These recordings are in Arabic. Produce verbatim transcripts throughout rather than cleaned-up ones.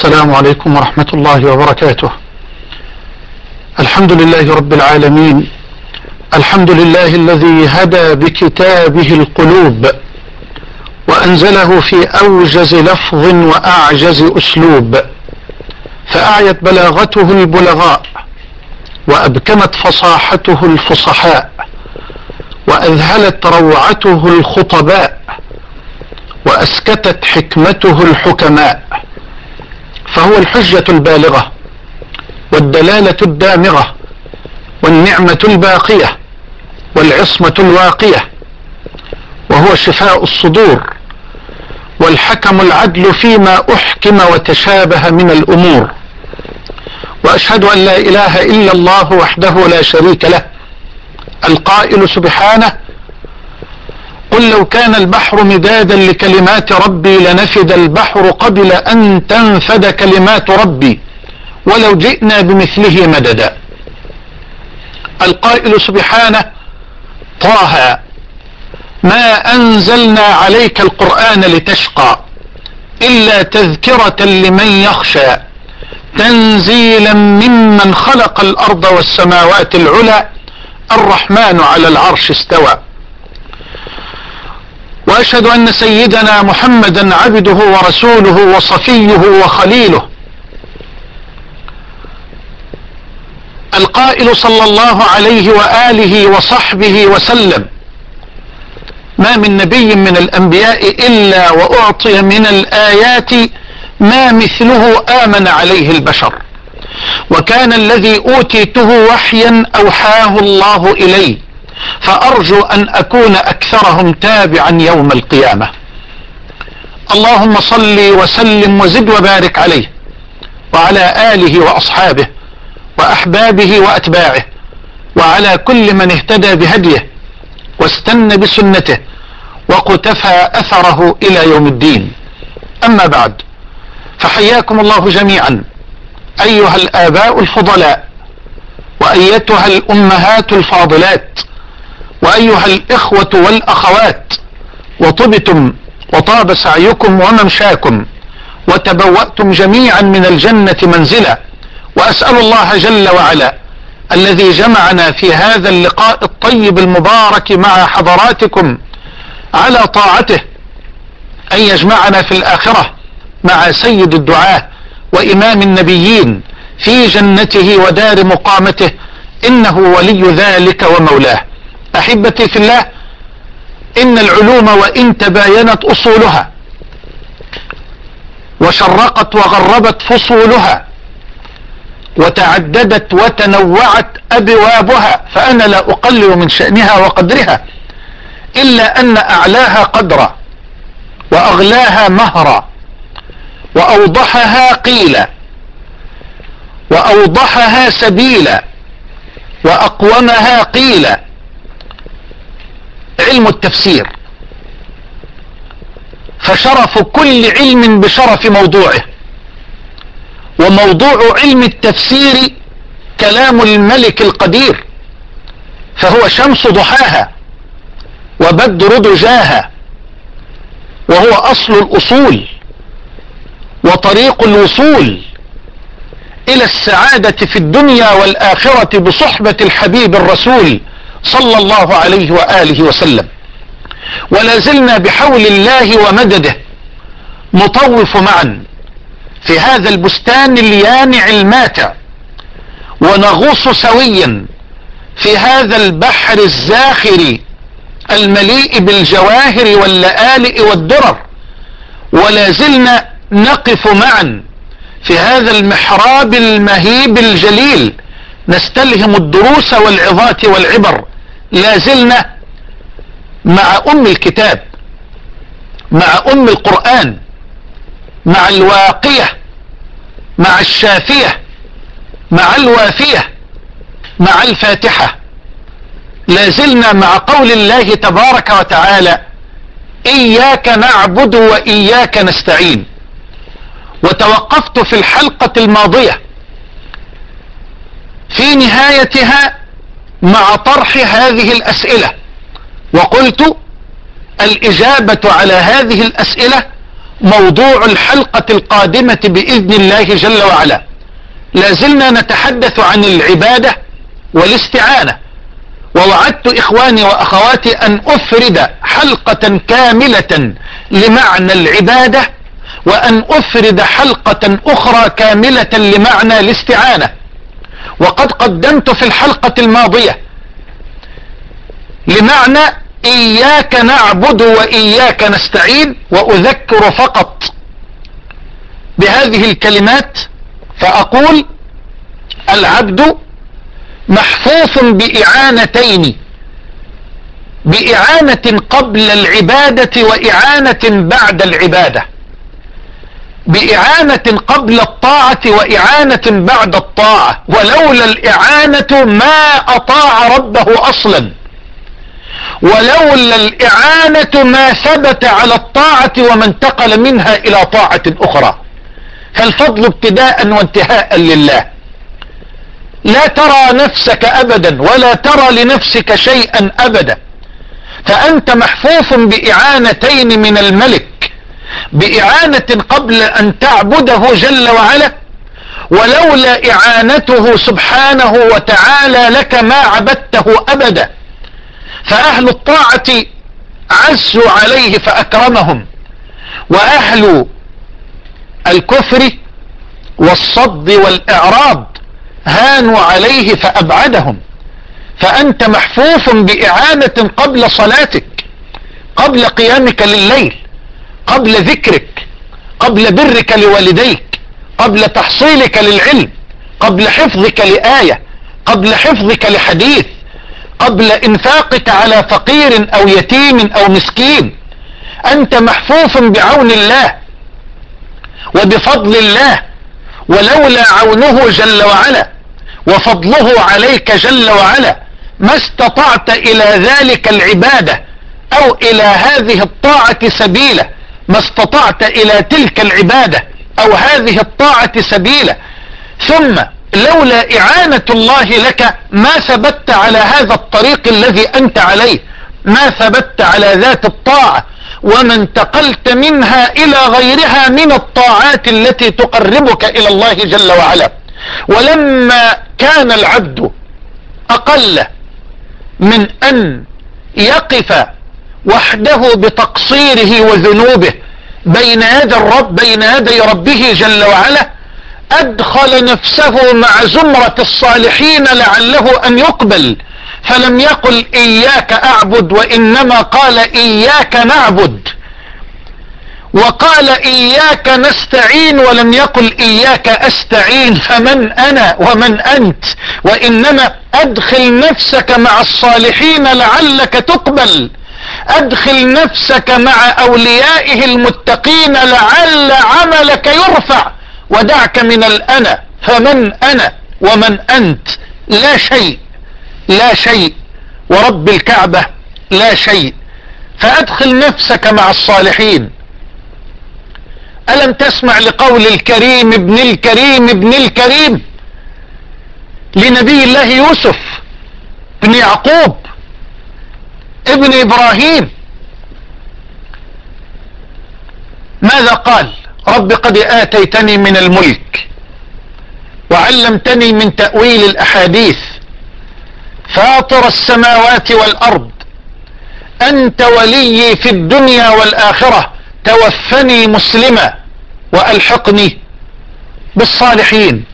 السلام عليكم ورحمة الله وبركاته. الحمد لله رب العالمين، الحمد لله الذي هدى بكتابه القلوب وأنزله في أوجز لفظ وأعجز أسلوب، فأعيت بلاغته البلغاء وأبكمت فصاحته الفصحاء وأذهلت روعته الخطباء وأسكتت حكمته الحكماء، فهو الحجة البالغة والدلالة الدامغة والنعمة الباقية والعصمة الواقية، وهو شفاء الصدور والحكم العدل فيما أحكم وتشابه من الأمور. وأشهد أن لا إله إلا الله وحده لا شريك له، القائل سبحانه: قل لو كان البحر مدادا لكلمات ربي لنفد البحر قبل أن تنفد كلمات ربي ولو جئنا بمثله مددا. القائل سبحانه: طه ما أنزلنا عليك القرآن لتشقى إلا تذكرة لمن يخشى تنزيلا ممن خلق الأرض والسماوات العلى الرحمن على العرش استوى. وأشهد أن سيدنا محمدا عبده ورسوله وصفيه وخليله، القائل صلى الله عليه وآله وصحبه وسلم: ما من نبي من الأنبياء إلا وأعطي من الآيات ما مثله آمن عليه البشر، وكان الذي أوتيته وحيا أوحاه الله إلي، فأرجو أن أكون أكثرهم تابعا يوم القيامة. اللهم صل وسلم وزد وبارك عليه وعلى آله وأصحابه وأحبابه وأتباعه وعلى كل من اهتدى بهديه واستنى بسنته وقتفى أثره إلى يوم الدين. أما بعد، فحياكم الله جميعا أيها الآباء الفضلاء، وأيتها الأمهات الفاضلات، وأيها الإخوة والأخوات، وطبتم وطاب سعيكم وممشاكم وتبوأتم جميعا من الجنة منزلا. وأسأل الله جل وعلا الذي جمعنا في هذا اللقاء الطيب المبارك مع حضراتكم على طاعته أن يجمعنا في الآخرة مع سيد الدعاة وإمام النبيين في جنته ودار مقامته، إنه ولي ذلك ومولاه. أحبتي في الله، إن العلوم وإن تباينت أصولها وشرقت وغربت فصولها وتعددت وتنوعت أبوابها، فأنا لا أقلل من شأنها وقدرها، إلا أن أعلاها قدرا وأغلاها مهرا وأوضحها قيلا وأوضحها سبيلا وأقومها قيلا علم التفسير، فشرف كل علم بشرف موضوعه، وموضوع علم التفسير كلام الملك القدير، فهو شمس ضحاها وبدر دجاها، وهو أصل الأصول وطريق الوصول إلى السعادة في الدنيا والآخرة بصحبة الحبيب الرسول صلى الله عليه وآله وسلم. ولا زلنا بحول الله ومدده نطوف معا في هذا البستان اليانع الماتع، ونغوص سويا في هذا البحر الزاخر المليء بالجواهر واللآلئ والدرر، ولا زلنا نقف معا في هذا المحراب المهيب الجليل نستلهم الدروس والعظات والعبر. لا زلنا مع أم الكتاب، مع أم القرآن، مع الواقية، مع الشافية، مع الوافية، مع الفاتحة. لا زلنا مع قول الله تبارك وتعالى: إياك نعبد وإياك نستعين. وتوقفت في الحلقة الماضية في نهايتها مع طرح هذه الأسئلة، وقلت: الإجابة على هذه الأسئلة موضوع الحلقة القادمة بإذن الله جل وعلا. لازلنا نتحدث عن العبادة والاستعانة، ووعدت إخواني وأخواتي أن أفرد حلقة كاملة لمعنى العبادة، وأن أفرد حلقة أخرى كاملة لمعنى الاستعانة. وقد قدمت في الحلقة الماضية لمعنى إياك نعبد وإياك نستعين، وأذكر فقط بهذه الكلمات فأقول: العبد محفوف بإعانتين، بإعانة قبل العبادة وإعانة بعد العبادة، بإعانة قبل الطاعة وإعانة بعد الطاعة. ولولا الإعانة ما أطاع ربه أصلا، ولولا الإعانة ما ثبت على الطاعة وما انتقل منها إلى طاعة أخرى. فالفضل ابتداء وانتهاء لله. لا ترى نفسك أبدا ولا ترى لنفسك شيئا أبدا، فأنت محفوف بإعانتين من الملك، بإعانة قبل أن تعبده جل وعلا، ولولا إعانته سبحانه وتعالى لك ما عبدته أبدا. فأهل الطاعة عزوا عليه فأكرمهم، وأهل الكفر والصد والإعراض هانوا عليه فأبعدهم. فأنت محفوف بإعانة قبل صلاتك، قبل قيامك لليل، قبل ذكرك، قبل برك لوالديك، قبل تحصيلك للعلم، قبل حفظك لآية، قبل حفظك لحديث، قبل إنفاقك على فقير أو يتيم أو مسكين. أنت محفوف بعون الله وبفضل الله، ولولا عونه جل وعلا وفضله عليك جل وعلا ما استطعت إلى ذلك العبادة أو إلى هذه الطاعة سبيلا، ما استطعت إلى تلك العبادة أو هذه الطاعة سبيلا. ثم لولا إعانة الله لك ما ثبت على هذا الطريق الذي أنت عليه، ما ثبت على ذات الطاعة، وما انتقلت منها إلى غيرها من الطاعات التي تقربك إلى الله جل وعلا. ولما كان العبد أقل من أن يقف وحده بتقصيره وذنوبه بين يدي الرب بين يدي ربه جل وعلا، أدخل نفسه مع زمرة الصالحين لعله أن يقبل، فلم يقل إياك أعبد، وإنما قال إياك نعبد، وقال إياك نستعين، ولم يقل إياك أستعين. فمن أنا ومن أنت؟ وإنما أدخل نفسك مع الصالحين لعلك تقبل، أدخل نفسك مع أوليائه المتقين لعل عملك يرفع، ودعك من الأنا. فمن أنا ومن أنت؟ لا شيء، لا شيء، ورب الكعبة لا شيء. فأدخل نفسك مع الصالحين. ألم تسمع لقول الكريم ابن الكريم ابن الكريم لنبي الله يوسف ابن يعقوب ابن إبراهيم؟ ماذا قال؟ رب قد آتيتني من الملك وعلمتني من تأويل الأحاديث، فاطر السماوات والأرض، أنت ولي في الدنيا والآخرة، توفني مسلما وألحقني بالصالحين،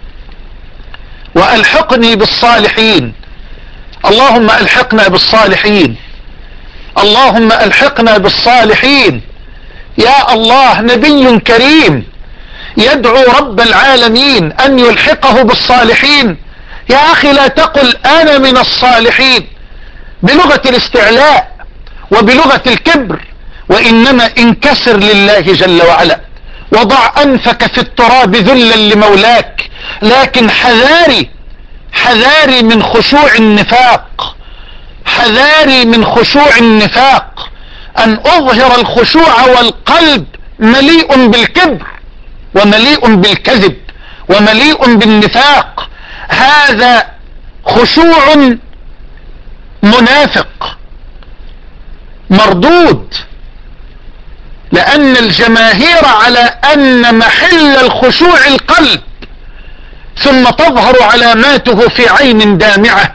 وألحقني بالصالحين. اللهم ألحقنا بالصالحين، اللهم ألحقنا بالصالحين. يا الله، نبي كريم يدعو رب العالمين أن يلحقه بالصالحين. يا أخي لا تقل أنا من الصالحين بلغة الاستعلاء وبلغة الكبر، وإنما انكسر لله جل وعلا، وضع أنفك في التراب ذلا لمولاك. لكن حذاري حذاري من خشوع النفاق، حذاري من خشوع النفاق، أن أظهر الخشوع والقلب مليء بالكبر ومليء بالكذب ومليء بالنفاق. هذا خشوع منافق مردود، لأن ان الجماهير على ان محل الخشوع القلب، ثم تظهر علاماته في عين دامعة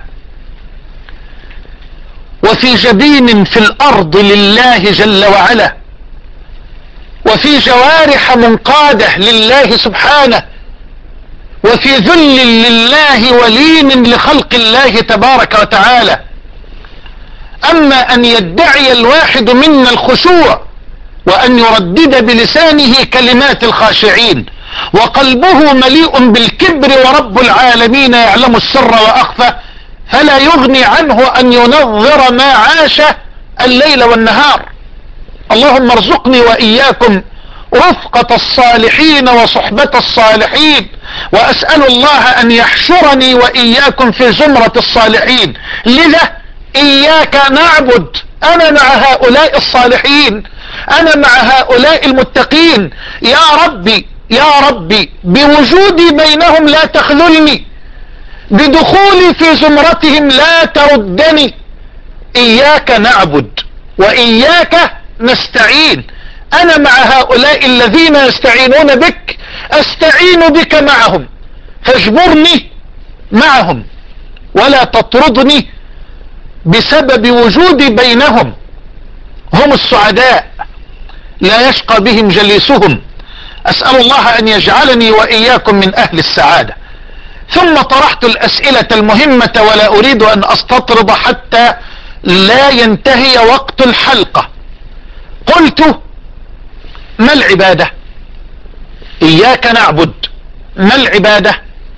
وفي جبين في الارض لله جل وعلا، وفي جوارح منقادة لله سبحانه، وفي ذل لله ولين لخلق الله تبارك وتعالى. اما ان يدعي الواحد منا الخشوع وان يردد بلسانه كلمات الخاشعين وقلبه مليء بالكبر ورب العالمين يعلم السر واخفى، فلا يغني عنه ان ينظر ما عاش الليل والنهار. اللهم ارزقني واياكم رفقة الصالحين وصحبة الصالحين، واسأل الله ان يحشرني واياكم في زمرة الصالحين. لذا اياك نعبد، انا مع هؤلاء الصالحين، انا مع هؤلاء المتقين. يا ربي يا ربي بوجودي بينهم لا تخذلني، بدخولي في زمرتهم لا تردني. اياك نعبد واياك نستعين. انا مع هؤلاء الذين يستعينون بك، استعين بك معهم، فاجبرني معهم ولا تطردني بسبب وجودي بينهم. هم السعداء لا يشقى بهم جليسهم. اسأل الله ان يجعلني واياكم من اهل السعادة. ثم طرحت الاسئلة المهمة ولا اريد ان استطرد حتى لا ينتهي وقت الحلقة. قلت: ما العبادة؟ اياك نعبد، ما العبادة؟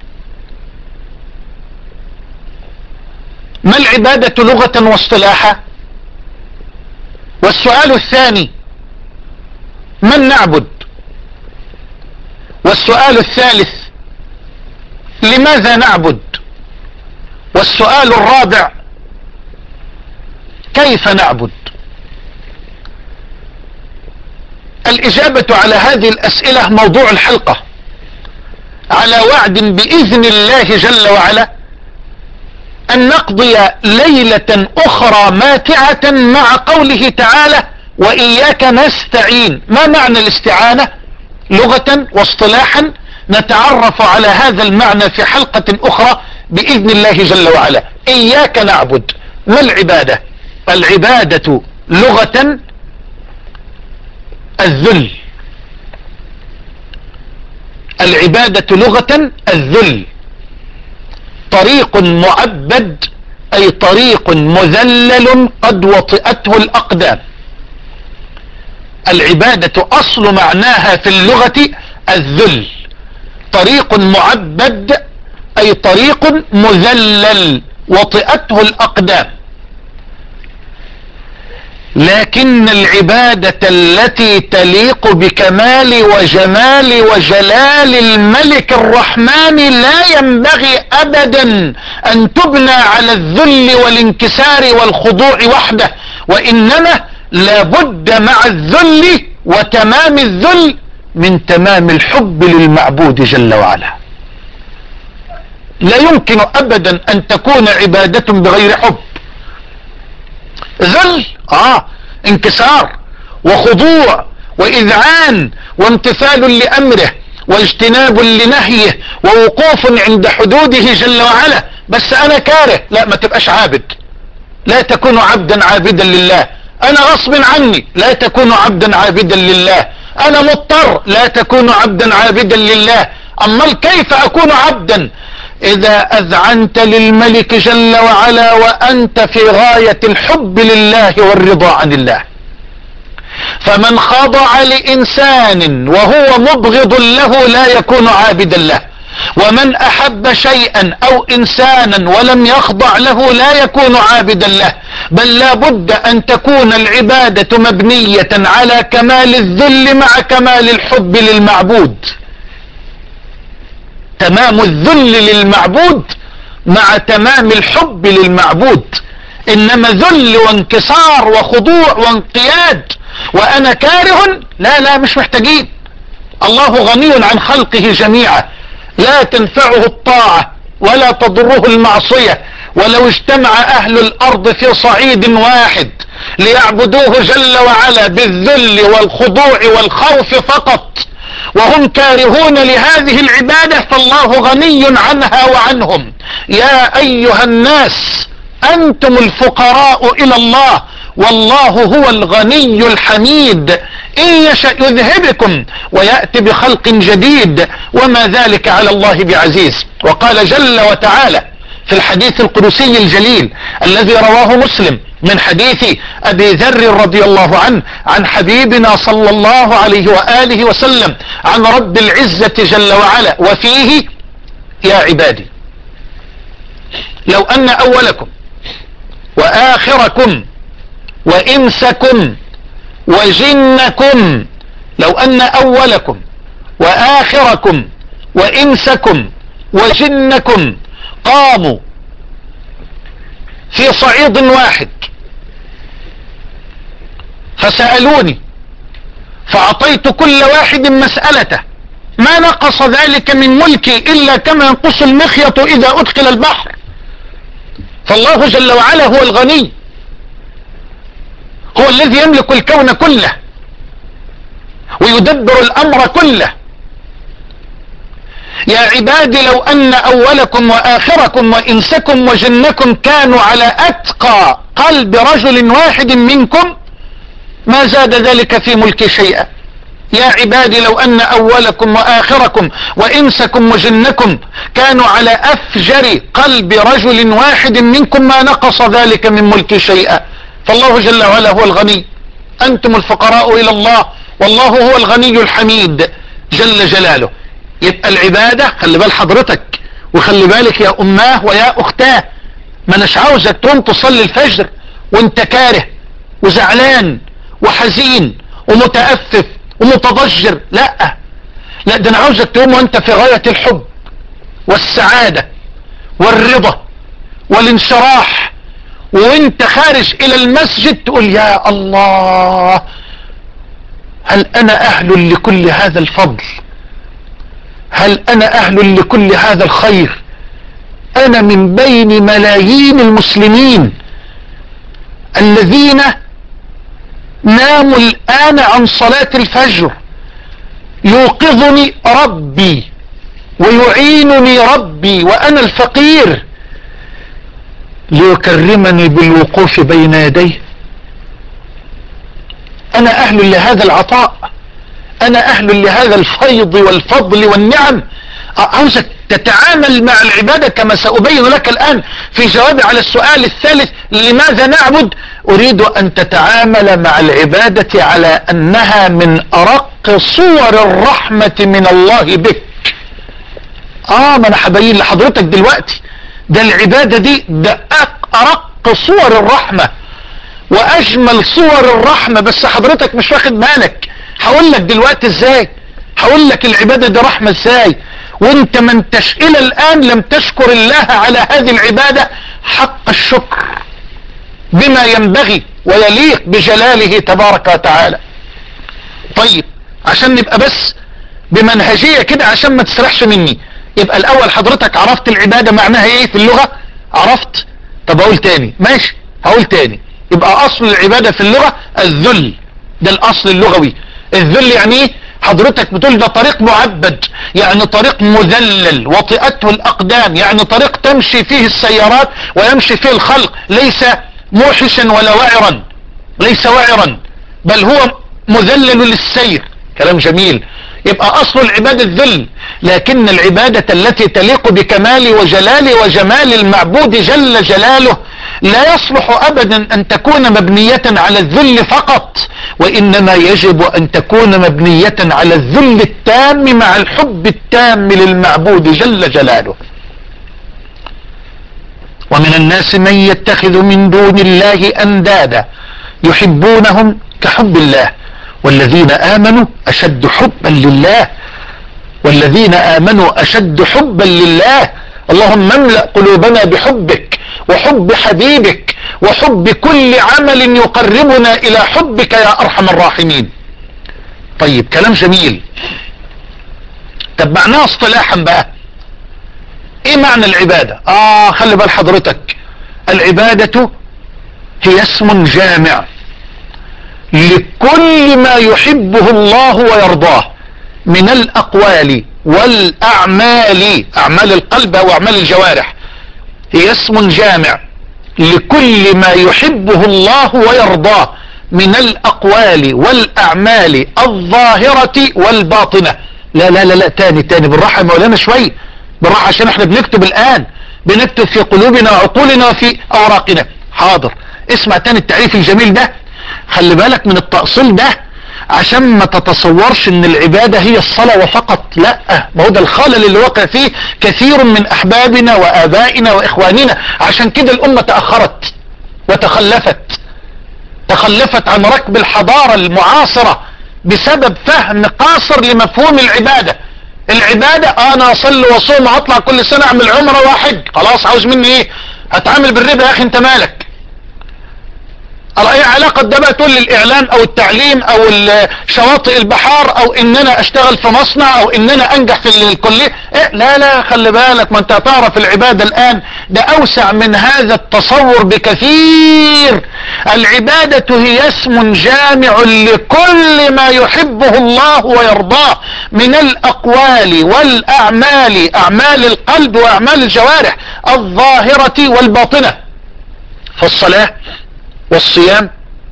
ما العبادة لغة واصطلاحا؟ والسؤال الثاني: من نعبد؟ والسؤال الثالث: لماذا نعبد؟ والسؤال الرابع: كيف نعبد؟ الإجابة على هذه الأسئلة موضوع الحلقة، على وعد بإذن الله جل وعلا أن نقضي ليلة أخرى ماتعة مع قوله تعالى: وإياك نستعين. ما معنى الاستعانة لغة واصطلاحا؟ نتعرف على هذا المعنى في حلقة أخرى بإذن الله جل وعلا. إياك نعبد. ما العبادة؟ العبادة لغة الذل. العبادة لغة الذل، طريق معبد أي طريق مذلل قد وطئته الأقدام. العبادة أصل معناها في اللغة الذل، طريق معبد أي طريق مذلل وطئته الأقدام. لكن العبادة التي تليق بكمال وجمال وجلال الملك الرحمن لا ينبغي أبدا أن تبنى على الذل والانكسار والخضوع وحده، وإنما لابد مع الذل وتمام الذل من تمام الحب للمعبود جل وعلا. لا يمكن أبدا أن تكون عبادة بغير حب. ذل اه انكسار وخضوع واذعان وامتثال لامره واجتناب لنهيه ووقوف عند حدوده جل وعلا. بس انا كاره، لا ما تبقاش عابد، لا تكون عبدا عابدا لله. انا غصب عني، لا تكون عبدا عابدا لله. انا مضطر، لا تكون عبدا عابدا لله. اما كيف اكون عبدا؟ اذا اذعنت للملك جل وعلا وانت في غاية الحب لله والرضا عن الله. فمن خضع لانسان وهو مبغض له لا يكون عابدا له، ومن احب شيئا او انسانا ولم يخضع له لا يكون عابدا له. بل لا بد ان تكون العبادة مبنية على كمال الذل مع كمال الحب للمعبود. تمام الذل للمعبود مع تمام الحب للمعبود. انما ذل وانكسار وخضوع وانقياد وانا كاره، لا لا مش محتاجين. الله غني عن خلقه جميعا، لا تنفعه الطاعة ولا تضره المعصية. ولو اجتمع اهل الارض في صعيد واحد ليعبدوه جل وعلا بالذل والخضوع والخوف فقط وهم كارهون لهذه العبادة فالله غني عنها وعنهم. يا ايها الناس انتم الفقراء الى الله والله هو الغني الحميد، ان يشأ يذهبكم ويأتي بخلق جديد وما ذلك على الله بعزيز. وقال جل وتعالى في الحديث القدسي الجليل الذي رواه مسلم من حديث ابي ذر رضي الله عنه عن حبيبنا صلى الله عليه وآله وسلم عن رب العزة جل وعلا وفيه: يا عبادي لو ان اولكم واخركم وانسكم وجنكم لو ان اولكم واخركم وانسكم وجنكم قاموا في صعيد واحد فسألوني فأعطيت كل واحد مسألته ما نقص ذلك من ملكي إلا كما ينقص المخيط إذا أدخل البحر. فالله جل وعلا هو الغني، هو الذي يملك الكون كله ويدبر الأمر كله. يا عبادي لو أن أولكم وآخركم وإنسكم وجنكم كانوا على أتقى قلب رجل واحد منكم ما زاد ذلك في ملك شيئا. يا عبادي لو أن أولكم وآخركم وإنسكم وجنكم كانوا على أفجر قلب رجل واحد منكم ما نقص ذلك من ملك شيئا. فالله جل وعلا هو الغني، أنتم الفقراء إلى الله والله هو الغني الحميد جل جلاله. يبقى العبادة خلي بال حضرتك وخلي بالك يا أماه ويا أختاه، ما نش عاوزك تقوم تصلي الفجر وانت كاره وزعلان وحزين ومتأفف ومتضجر، لا لا، ده انا عاوزك تقوم وانت في غاية الحب والسعادة والرضا والانشراح، وانت خارج الى المسجد تقول: يا الله، هل انا اهل لكل هذا الفضل؟ هل انا اهل لكل هذا الخير؟ انا من بين ملايين المسلمين الذين ناموا الان عن صلاة الفجر يوقظني ربي ويعينني ربي وانا الفقير ليكرمني بالوقوف بين يديه. انا اهل لهذا العطاء، انا اهل لهذا الفيض والفضل والنعم. عاوزك تتعامل مع العبادة كما سأبين لك الآن في جوابي على السؤال الثالث: لماذا نعبد؟ أريد أن تتعامل مع العبادة على أنها من أرق صور الرحمة من الله بك. آه ما أنا هبين لحضرتك دلوقتي، ده العبادة دي ده أرق صور الرحمة وأجمل صور الرحمة، بس حضرتك مش واخد بالك. هقول لك دلوقتي ازاي، هقول لك العبادة دي رحمة ازاي وانت ما انتش الى الان لم تشكر الله على هذه العبادة حق الشكر بما ينبغي ويليق بجلاله تبارك وتعالى. طيب عشان نبقى بس بمنهجية كده عشان ما تسرحش مني، يبقى الاول حضرتك عرفت العبادة معناها ايه في اللغة؟ عرفت؟ طب اقول تاني؟ ماشي هقول تاني. يبقى اصل العبادة في اللغة الذل، ده الاصل اللغوي. الذل يعني ايه؟ حضرتك بتقول ده طريق معبد، يعني طريق مذلل وطئته الاقدام، يعني طريق تمشي فيه السيارات ويمشي فيه الخلق، ليس موحشا ولا وعرا، ليس وعرا بل هو مذلل للسير. كلام جميل. يبقى اصل العبادة الذل، لكن العبادة التي تليق بكمال وجلال وجمال المعبود جل جلاله لا يصلح ابدا ان تكون مبنية على الذل فقط، وانما يجب ان تكون مبنية على الذل التام مع الحب التام للمعبود جل جلاله. ومن الناس من يتخذ من دون الله اندادا يحبونهم كحب الله والذين آمنوا أشد حبا لله، والذين آمنوا أشد حبا لله. اللهم املأ قلوبنا بحبك وحب حبيبك وحب كل عمل يقربنا إلى حبك يا أرحم الراحمين. طيب كلام جميل. طب معناه اصطلاحا بقى ايه معنى العبادة؟ اه خلي بال حضرتك، العبادة هي اسم جامع لكل ما يحبه الله ويرضاه من الاقوال والاعمال، اعمال القلب او اعمال الجوارح. هي اسم جامع لكل ما يحبه الله ويرضاه من الاقوال والاعمال الظاهرة والباطنة. لا لا لا لا تاني تاني بالراحة يا مولانا شوي، بالراحة عشان احنا بنكتب الان، بنكتب في قلوبنا وعقولنا وفي اوراقنا. حاضر، اسمع تاني التعريف الجميل ده، خلي بالك من التأصيل ده عشان ما تتصورش ان العبادة هي الصلاة وفقط. لا، ما هو ده الخلل اللي وقع فيه كثير من احبابنا وابائنا واخواننا. عشان كده الامة تأخرت وتخلفت، تخلفت عن ركب الحضارة المعاصرة بسبب فهم قاصر لمفهوم العبادة. العبادة انا اصلي واصوم واطلع كل سنة اعمل عمرة واحد، خلاص عاوز مني ايه؟ هتعامل بالربا يا اخي انت مالك؟ ايه علاقة ده بقى تقول لي الاعلام او التعليم او شواطئ البحار او ان انا اشتغل في مصنع او ان انا انجح في الكلية؟ إيه؟ لا لا خلي بالك، ما انت هتعرف العبادة الان ده اوسع من هذا التصور بكثير. العبادة هي اسم جامع لكل ما يحبه الله ويرضاه من الاقوال والاعمال، اعمال القلب واعمال الجوارح الظاهرة والباطنة. فالصلاة والصيام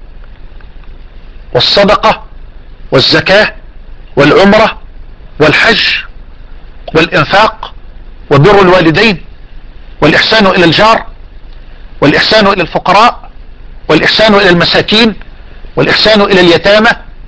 والصدقة والزكاة والعمرة والحج والإنفاق وبر الوالدين والإحسان إلى الجار والإحسان إلى الفقراء والإحسان إلى المساكين والإحسان إلى اليتامى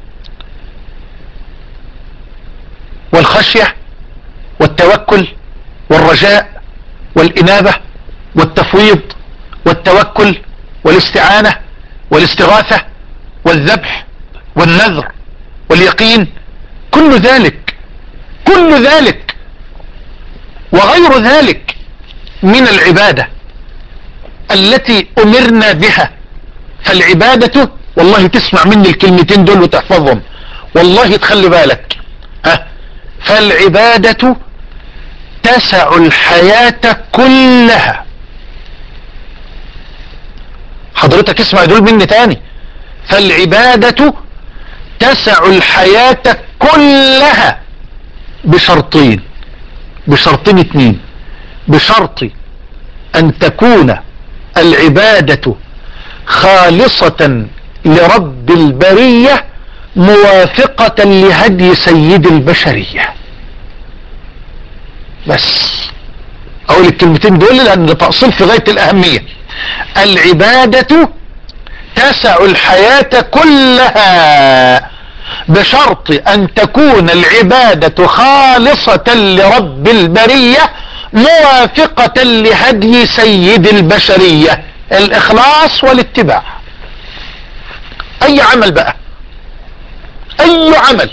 والخشية والتوكل والرجاء والإنابة والتفويض والتوكل والاستعانة والاستغاثة والذبح والنذر واليقين. كل ذلك كل ذلك وغير ذلك من العبادة التي أمرنا بها. فالعبادة، والله تسمع مني الكلمتين دول وتحفظهم، والله تخلي بالك ها، فالعبادة تسع الحياة كلها. حضرتك اسمع دول مني تاني، فالعبادة تسع الحياة كلها بشرطين، بشرطين اتنين. بشرط ان تكون العبادة خالصة لرب البرية موافقة لهدي سيد البشرية. بس اقول الكلمتين دول لان ده تأصيل في غاية الاهمية. العبادة تسع الحياة كلها بشرط ان تكون العبادة خالصة لرب البرية موافقة لهدي سيد البشرية، الاخلاص والاتباع. اي عمل بقى، اي عمل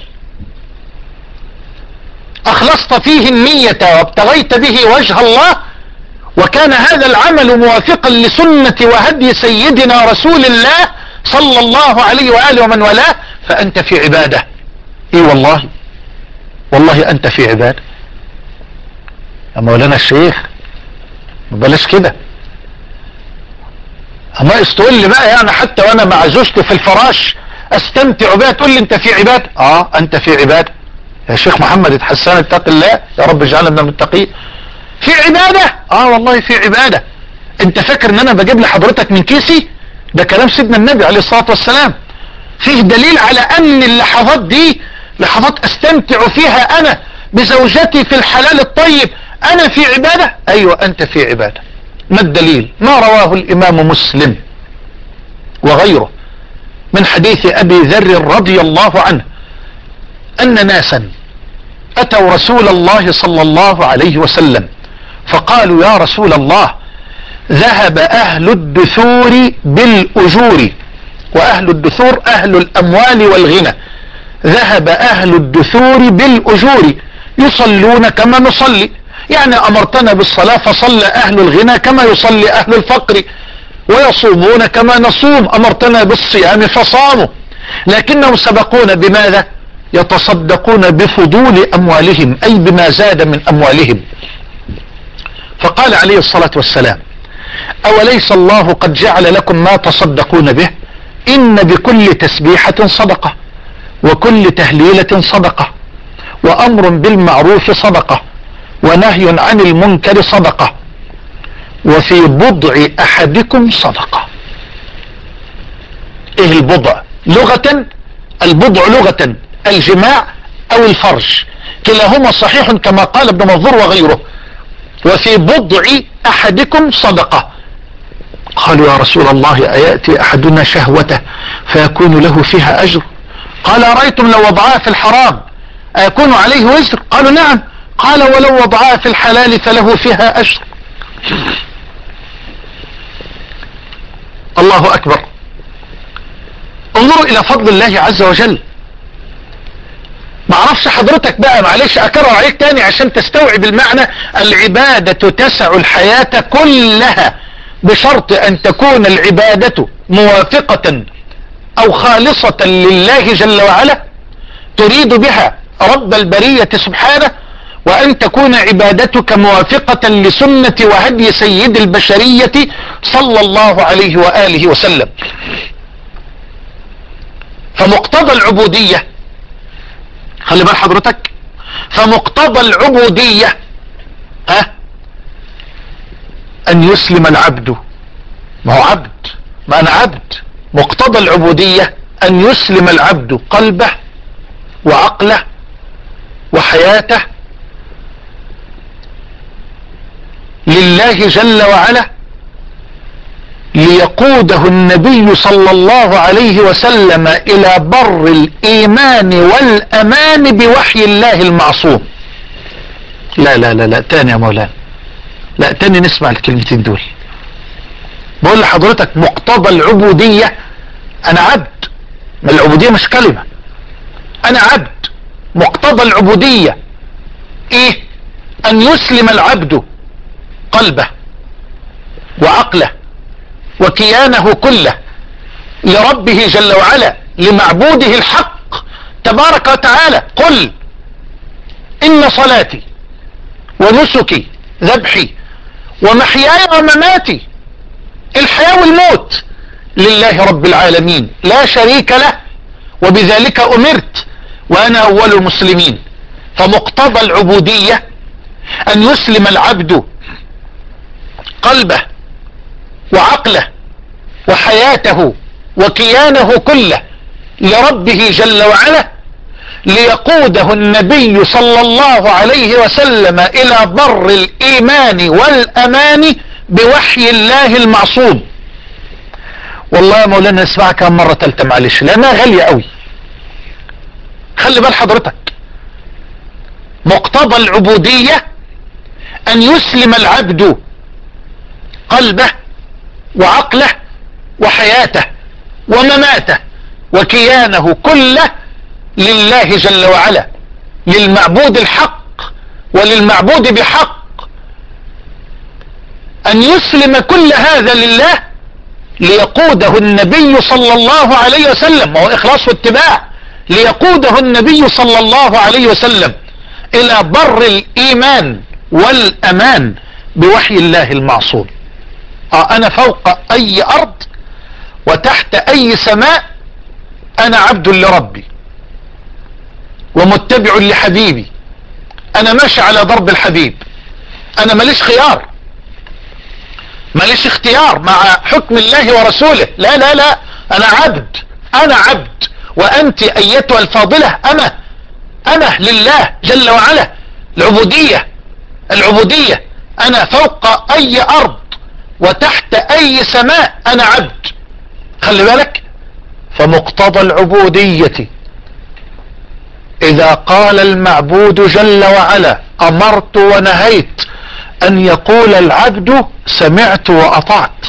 اخلصت فيه النية وابتغيت به وجه الله وكان هذا العمل موافقا لسنة وهدي سيدنا رسول الله صلى الله عليه وآله ومن والاه فأنت في عبادة. اي والله، والله أنت في عبادة يا مولانا الشيخ. بلاش كده، اما استقول لي بقى يعني حتى وانا مع زوجتي في الفراش استمتع بها تقول لي انت في عبادة. اه انت في عبادة يا شيخ محمد اتحسن، اتق الله يا رب اجعلنا من المتقين. في عبادة، اه والله في عبادة. انت فاكر ان انا بجيب لحضرتك من كيسي؟ ده كلام سيدنا النبي عليه الصلاة والسلام، فيه دليل على ان اللحظات دي لحظات استمتع فيها انا بزوجتي في الحلال الطيب. انا في عبادة، ايوه انت في عبادة. ما الدليل؟ ما رواه الامام مسلم وغيره من حديث ابي ذر رضي الله عنه ان ناسا اتوا رسول الله صلى الله عليه وسلم فقالوا يا رسول الله ذهب اهل الدثور بالاجور، واهل الدثور اهل الاموال والغنى، ذهب اهل الدثور بالاجور يصلون كما نصلي، يعني امرتنا بالصلاة فصلى اهل الغنى كما يصلي اهل الفقر، ويصومون كما نصوم، امرتنا بالصيام فصاموا، لكنهم سبقون بماذا؟ يتصدقون بفضول اموالهم، اي بما زاد من اموالهم. فقال عليه الصلاة والسلام: أوليس الله قد جعل لكم ما تصدقون به؟ إن بكل تسبيحة صدقة، وكل تهليلة صدقة، وأمر بالمعروف صدقة، ونهي عن المنكر صدقة، وفي بضع أحدكم صدقة. إيه البضع؟ لغة البضع لغة الجماع أو الفرج، كلاهما صحيح كما قال ابن منظور وغيره. وفي بضع أحدكم صدقة. قالوا: يا رسول الله، أيأتي أحدنا شهوته فيكون له فيها أجر؟ قال: أرأيتم لو وضعها في الحرام أيكون عليه وزر؟ قالوا: نعم. قال: ولو وضعها في الحلال فله فيها أجر. الله أكبر. انظروا إلى فضل الله عز وجل. معرفش حضرتك بقى، معلش أكرر عليك تاني عشان تستوعب المعنى. العبادة تسع الحياة كلها، بشرط أن تكون العبادة موافقة أو خالصة لله جل وعلا، تريد بها رب البرية سبحانه، وأن تكون عبادتك موافقة لسنة وهدي سيد البشرية صلى الله عليه وآله وسلم. فمقتضى العبودية، خلي بال حضرتك، فمقتضى العبودية ها أن يسلم العبد. ما هو عبد، ما أنا عبد. مقتضى العبودية أن يسلم العبد قلبه وعقله وحياته لله جل وعلا، ليقوده النبي صلى الله عليه وسلم إلى بر الإيمان والأمان بوحي الله المعصوم. لا لا لا لا تاني يا مولانا، لا تاني نسمع الكلمتين دول. بقول لحضرتك مقتضى العبودية أنا عبد، ما العبودية مش كلمة، أنا عبد. مقتضى العبودية إيه؟ أن يسلم العبد قلبه وعقله وكيانه كله لربه جل وعلا، لمعبوده الحق تبارك وتعالى. قل إن صلاتي ونسكي ذبحي ومحياي ومماتي، الحياة والموت، لله رب العالمين لا شريك له، وبذلك أمرت وأنا أول المسلمين. فمقتضى العبودية أن يسلم العبد قلبه وعقله وحياته وكيانه كله لربه جل وعلا، ليقوده النبي صلى الله عليه وسلم إلى بر الإيمان والأمان بوحي الله المعصوم. والله يا مولانا اسمعها كم مرة تالتة معلش لأنها غالية قوي. خلي بال حضرتك، مقتضى العبودية أن يسلم العبد قلبه وعقله وحياته ومماته وكيانه كله لله جل وعلا، للمعبود الحق وللمعبود بحق. أن يسلم كل هذا لله ليقوده النبي صلى الله عليه وسلم، وهو إخلاص واتباع، ليقوده النبي صلى الله عليه وسلم إلى بر الإيمان والأمان بوحي الله المعصوم. آه أنا فوق أي أرض وتحت أي سماء أنا عبد لربي ومتبع لحبيبي، أنا ماشي على ضرب الحبيب، أنا ماليش خيار، ماليش اختيار مع حكم الله ورسوله. لا لا لا، أنا عبد، أنا عبد، وأنت أيتها الفاضلة أنا أنا لله جل وعلا. العبودية العبودية أنا فوق أي أرض وتحت أي سماء أنا عبد. خلي بالك، فمقتضى العبودية إذا قال المعبود جل وعلا أمرت ونهيت أن يقول العبد سمعت وأطعت.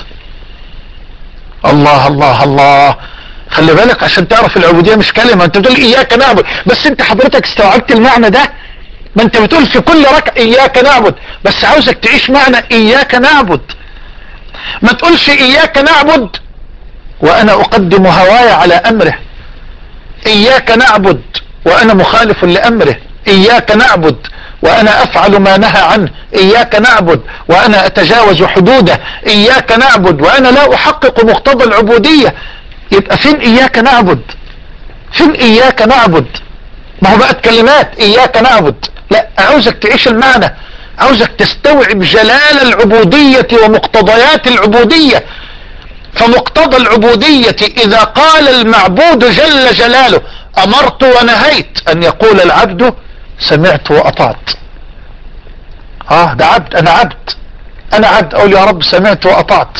الله الله الله. خلي بالك عشان تعرف العبودية مش كلمة. انت بتقول إياك نعبد، بس انت حضرتك استوعبت المعنى ده؟ ما انت بتقول في كل ركعة إياك نعبد، بس عاوزك تعيش معنى إياك نعبد. ما تقولش إياك نعبد وأنا أقدم هواي على أمره، إياك نعبد وأنا مخالف لأمره، إياك نعبد وأنا أفعل ما نهى عنه، إياك نعبد وأنا أتجاوز حدوده، إياك نعبد وأنا لا أحقق مقتضى العبودية. يبقى فين إياك نعبد؟ فين إياك نعبد؟ ما هو بقت كلمات إياك نعبد. لا، عاوزك تعيش المعنى، عاوزك تستوعب جلال العبودية ومقتضيات العبودية. فمقتضى العبودية إذا قال المعبود جل جلاله أمرت ونهيت، أن يقول العبد سمعت وأطعت. آه ده عبد، أنا عبد، أنا عبد، أقول يا رب سمعت وأطعت.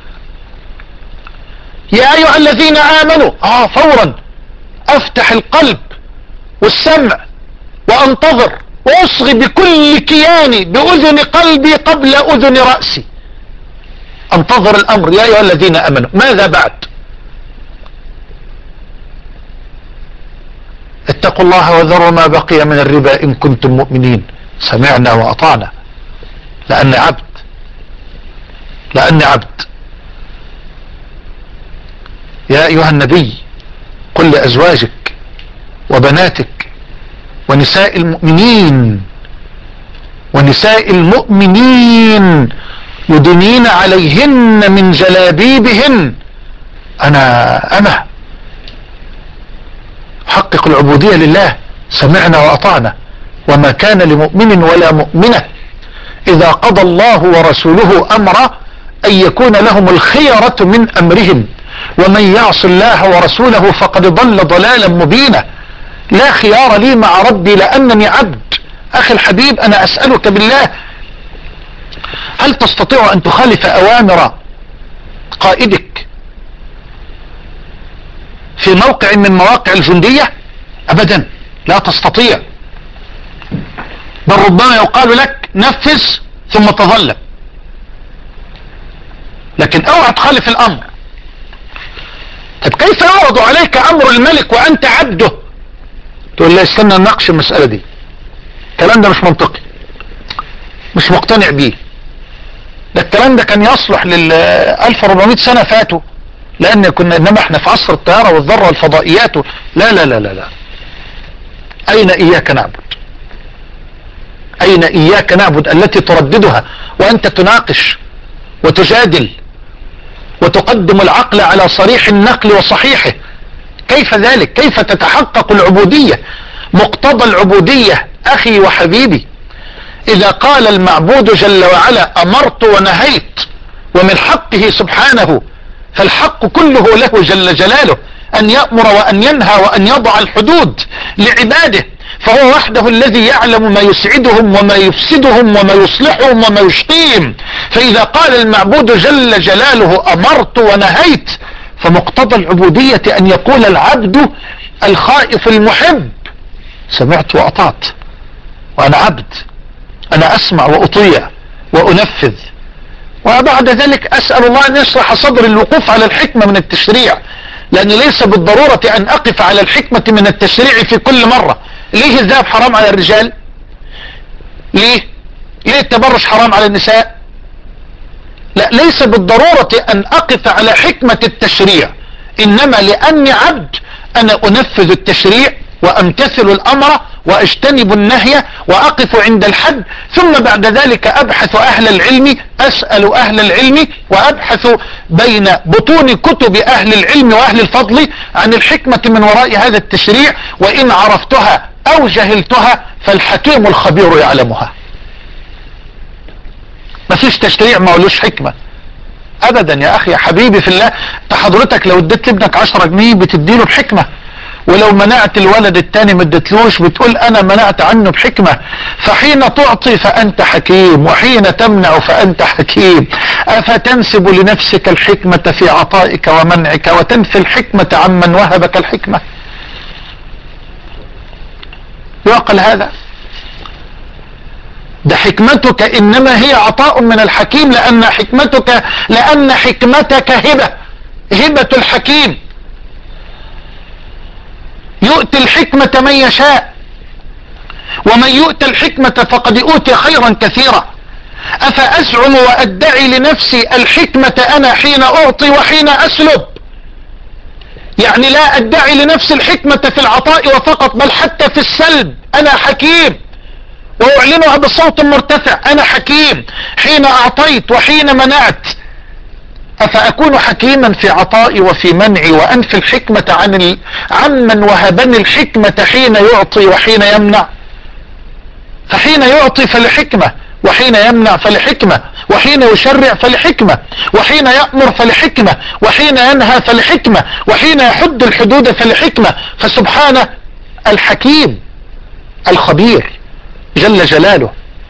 يا أيها الذين آمنوا، آه فورا أفتح القلب والسمع وأنتظر وأصغي بكل كياني بأذن قلبي قبل أذن رأسي، انتظر الأمر. يا أيها الذين آمنوا، ماذا بعد؟ اتقوا الله وذروا ما بقي من الربا إن كنتم مؤمنين. سمعنا وأطعنا، لأني عبد، لأني عبد. يا أيها النبي قل لأزواجك وبناتك ونساء المؤمنين ونساء المؤمنين يدنين عليهن من جلابيبهن. أنا أنا حقق العبودية لله، سمعنا وأطعنا. وما كان لمؤمن ولا مؤمنة إذا قضى الله ورسوله أمرا أن يكون لهم الخيرة من أمرهم، ومن يعص الله ورسوله فقد ضل ضلالا مبينا. لا خيار لي مع ربي لأنني عبد. أخي الحبيب، أنا أسألك بالله، هل تستطيع أن تخالف أوامر قائدك في موقع من مواقع الجندية؟ أبدا لا تستطيع، بل ربما يقال لك نفذ ثم تظلم، لكن اوعى تخالف الأمر. طب كيف يعرض عليك أمر الملك وأنت عبده؟ تقول لا استنى نناقش المسألة دي، الكلام ده مش منطقي، مش مقتنع بيه. ده الكلام ده كان يصلح لل ألف وأربعمائة سنة فاتوا، لأن كنا، إنما احنا في عصر الطيارة والذرة والفضائيات و... لا لا لا لا لا. أين إياك نعبد؟ أين إياك نعبد التي ترددها وأنت تناقش وتجادل وتقدم العقل على صريح النقل وصحيحه؟ كيف ذلك؟ كيف تتحقق العبودية؟ مقتضى العبودية أخي وحبيبي إذا قال المعبود جل وعلا أمرت ونهيت، ومن حقه سبحانه، فالحق كله له جل جلاله أن يأمر وأن ينهى وأن يضع الحدود لعباده، فهو وحده الذي يعلم ما يسعدهم وما يفسدهم وما يصلحهم وما يشقيهم. فإذا قال المعبود جل جلاله أمرت ونهيت، فمقتضى العبودية أن يقول العبد الخائف المحب سمعت وأطعت، وأنا عبد، أنا أسمع وأطيع وأنفذ. وبعد ذلك أسأل الله أن يشرح صدر الوقوف على الحكمة من التشريع، لأن ليس بالضرورة أن أقف على الحكمة من التشريع في كل مرة. ليه الذهب حرام على الرجال؟ ليه؟ ليه التبرج حرام على النساء؟ لا، ليس بالضرورة أن أقف على حكمة التشريع، إنما لأني عبد أنا أنفذ التشريع وأمتثل الأمر وأجتنب النهي وأقف عند الحد، ثم بعد ذلك أبحث أهل العلم، أسأل أهل العلم وأبحث بين بطون كتب أهل العلم وأهل الفضل عن الحكمة من وراء هذا التشريع، وإن عرفتها أو جهلتها فالحكيم الخبير يعلمها. ما فيش تشريع ما ولوش حكمة أبدا يا أخي يا حبيبي في الله. حضرتك لو اديت لابنك عشرة جنيه بتديله بحكمة، ولو منعت الولد التاني ما اديتلوش بتقول انا منعت عنه بحكمة. فحين تعطي فانت حكيم، وحين تمنع فانت حكيم. افتنسب لنفسك الحكمة في عطائك ومنعك وتنفي الحكمة عمن وهبك الحكمة؟ يعقل هذا؟ ده حكمتك انما هي عطاء من الحكيم، لان حكمتك لان حكمتك هبة، هبة الحكيم يؤتي الحكمة من يشاء، ومن يؤتى الحكمة فقد أوتي خيرا كثيرا. أفأزعم وأدعي لنفسي الحكمة أنا حين أعطي وحين أسلب؟ يعني لا ادعي لنفسي الحكمة في العطاء وفقط، بل حتى في السلب انا حكيم، واعلنها بصوت مرتفع، انا حكيم حين اعطيت وحين منعت. افاكون حكيما في عطائي وفي منعي وانفي الحكمة عن ال... عمن وهبني الحكمة حين يعطي وحين يمنع؟ فحين يعطي فلحكمة، وحين يمنع فلحكمة، وحين يشرع فلحكمة، وحين يأمر فلحكمة، وحين ينهى فلحكمة، وحين يحد الحدود فلحكمة. فسبحانه الحكيم الخبير جل جلاله.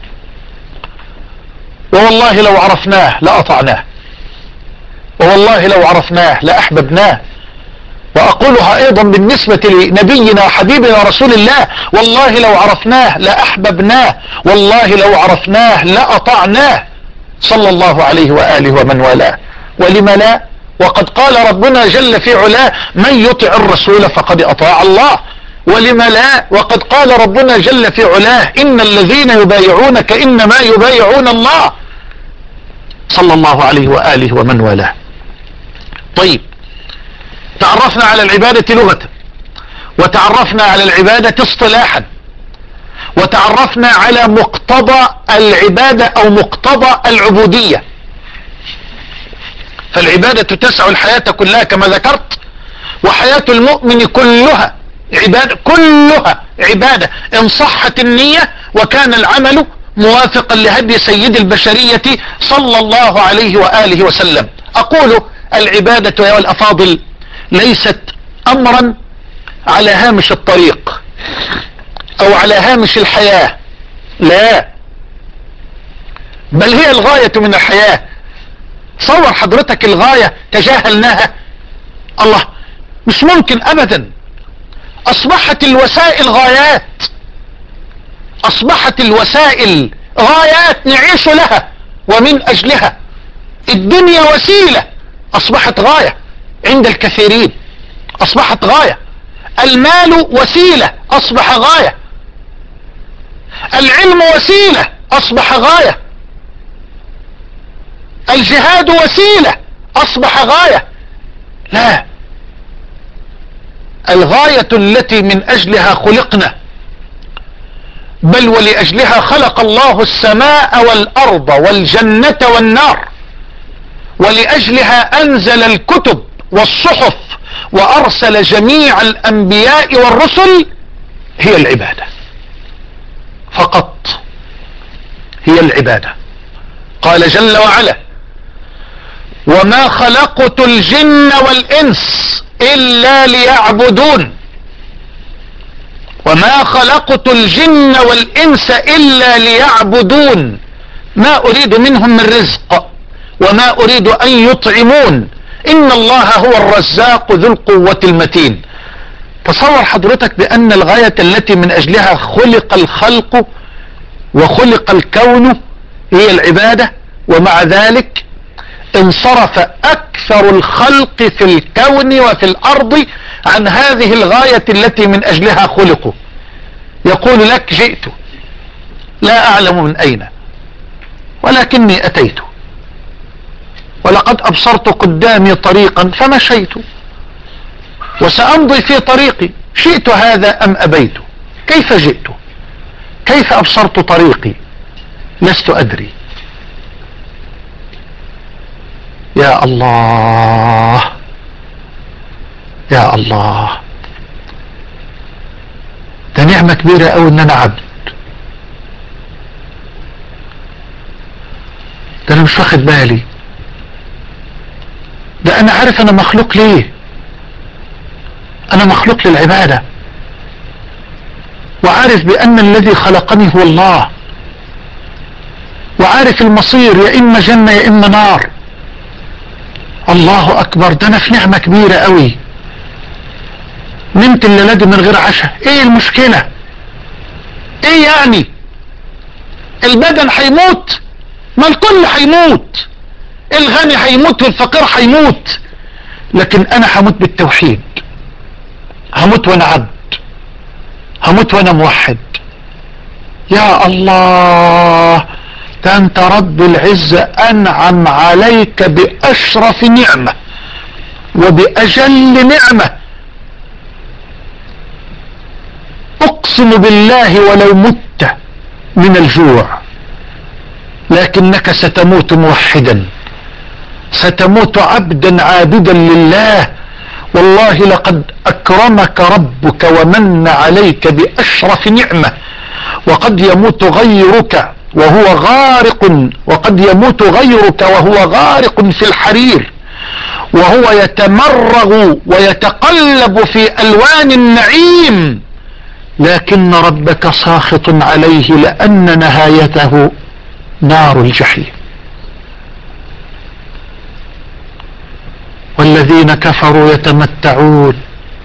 ووالله لو عرفناه لأطعناه، ووالله لو عرفناه لأحببناه. وأقولها أيضا بالنسبة لنبينا وحبيبنا رسول الله، والله لو عرفناه لأحببناه، والله لو عرفناه لأطعناه صلى الله عليه وآله ومن والاه. ولم لا؟ وقد قال ربنا جل في علاه: من يطع الرسول فقد أطاع الله. ولم لا؟ وقد قال ربنا جل في علاه: إن الذين يبايعونك إنما يبايعون الله، صلى الله عليه وآله ومن والاه. طيب، تعرفنا على العبادة لغة، وتعرفنا على العبادة اصطلاحا، وتعرفنا على مقتضى العبادة او مقتضى العبودية. فالعبادة تسع الحياة كلها كما ذكرت، وحياة المؤمن كلها عبادة، كلها عبادة إن صحت النية وكان العمل موافقا لهدي سيد البشرية صلى الله عليه وآله وسلم. أقول العبادة يا الأفاضل ليست أمرا على هامش الطريق أو على هامش الحياة، لا، بل هي الغاية من الحياة. صور حضرتك الغاية تجاهلناها، الله، مش ممكن أبدا. أصبحت الوسائل غايات، أصبحت الوسائل غايات نعيش لها ومن أجلها. الدنيا وسيلة أصبحت غاية عند الكثيرين، أصبحت غاية. المال وسيلة أصبح غاية. العلم وسيلة أصبح غاية. الجهاد وسيلة أصبح غاية. لا، الغاية التي من أجلها خلقنا، بل ولأجلها خلق الله السماء والأرض والجنة والنار، ولأجلها أنزل الكتب والصحف وأرسل جميع الأنبياء والرسل، هي العبادة فقط، هي العبادة. قال جل وعلا: وما خلقت الجن والإنس إلا ليعبدون، وما خلقت الجن والإنس إلا ليعبدون، ما أريد منهم من رزق وما أريد أن يطعمون، إن الله هو الرزاق ذو القوة المتين. تصور حضرتك بأن الغاية التي من أجلها خلق الخلق وخلق الكون هي العبادة، ومع ذلك انصرف أكثر الخلق في الكون وفي الأرض عن هذه الغاية التي من أجلها خلقوا. يقول لك: جئت لا أعلم من أين، ولكني أتيت، ولقد أبصرت قدامي طريقا فمشيت، وسأمضي في طريقي، شئت هذا أم أبيت. كيف جئت؟ كيف أبصرت طريقي؟ لست أدري. يا الله، يا الله، ده نعمة كبيرة أوي إن أنا عبد. ده أنا مش واخد بالي، ده أنا عارف أنا مخلوق ليه. أنا مخلوق للعبادة، وعارف بأن الذي خلقني هو الله، وعارف المصير يا إما جنة يا إما نار. الله أكبر، ده أنا في نعمة كبيرة أوي. نمت الليلة دي من غير عشاء، إيه المشكلة؟ إيه يعني؟ البدن هيموت، ما الكل هيموت، الغني هيموت والفقير هيموت، لكن أنا هموت بالتوحيد، هموت وأنا عبد، هموت وأنا موحد. يا الله، ده أنت رب العزة أنعم عليك بأشرف نعمة، وبأجل نعمة. اقسم بالله ولو مت من الجوع لكنك ستموت موحدا، ستموت عبدا عابدا لله. والله لقد اكرمك ربك ومن عليك باشرف نعمة. وقد يموت غيرك وهو غارق وقد يموت غيرك وهو غارق في الحرير، وهو يتمرغ ويتقلب في الوان النعيم، لكن ربك ساخط عليه لان نهايته نار الجحيم. والذين كفروا يتمتعون